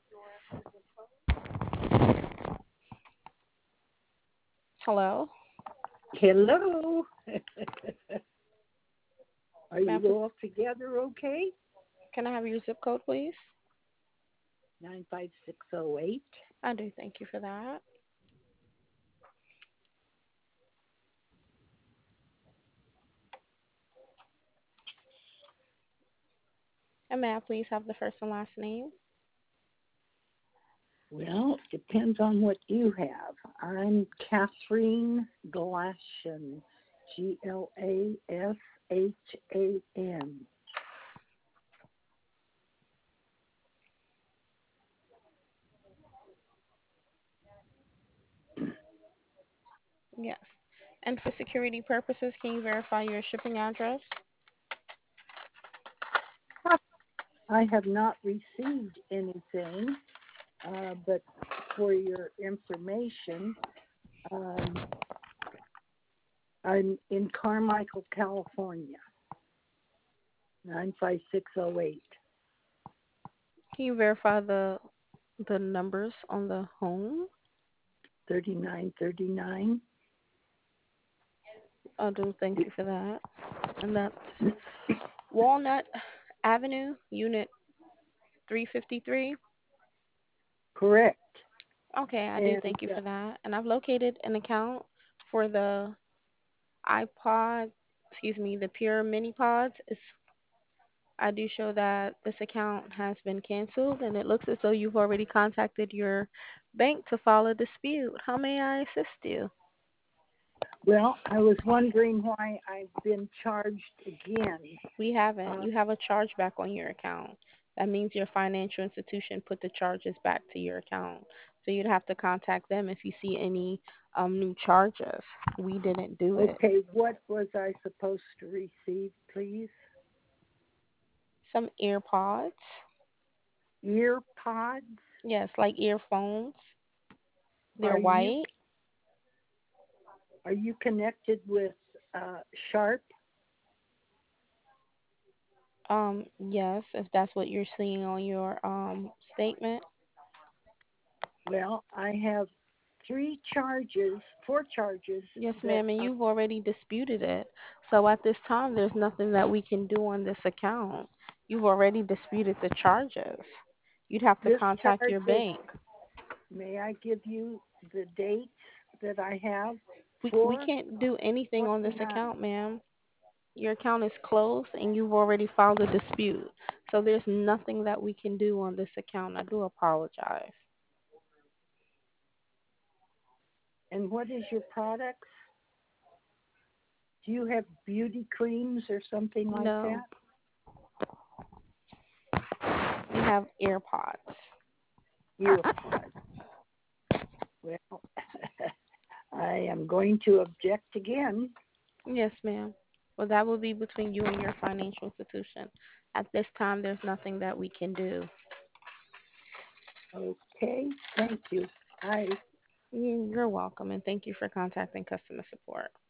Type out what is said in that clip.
Hello. Hello. Are Ma'am, you all together okay? can I have your zip code, please? 95608. I do. Thank you for that. And may I please have the first and last name? Well, depends on what you have. I'm Catherine Glashan. Glashan. Yes. And for security purposes, can you verify your shipping address? I have not received anything, but for your information, um, I'm in Carmichael, California, 95608. Can you verify the numbers on the home? 3939. I do. Thank you for that. And that's Walnut Avenue, Unit 353. Correct. Okay, I do. And Thank you for that. And I've located an account for the iPod, excuse me, the Pure Mini Pods. I do show that this account has been canceled, and it looks as though you've already contacted your bank to file a dispute. How may I assist you? well, I was wondering why I've been charged again. We haven't. Uh, You have a chargeback on your account. That means your financial institution put the charges back to your account. So you'd have to contact them if you see any new charges. We didn't do it. okay, what was I supposed to receive, please? Some earpods. Ear pods? Yes, like earphones. They're Are you white. are you connected with Sharp? Yes, if that's what you're seeing on your statement. Well, I have four charges Yes, that ma'am, and are you've already disputed it. So at this time, there's nothing that we can do on this account. You've already disputed the charges. You'd have to this contact charge your was. bank. May I give you the dates that I have? We Four can't do anything on this 29. account, ma'am. Your account is closed and you've already filed a dispute. So there's nothing that we can do on this account. I do apologize. And what is your products? Do you have beauty creams or something like No, that? we have AirPods. Earpods. Well, I am going to object again. Yes, ma'am. Well, that will be between you and your financial institution. At this time, there's nothing that we can do. Okay, thank you. I You're welcome, and thank you for contacting customer support.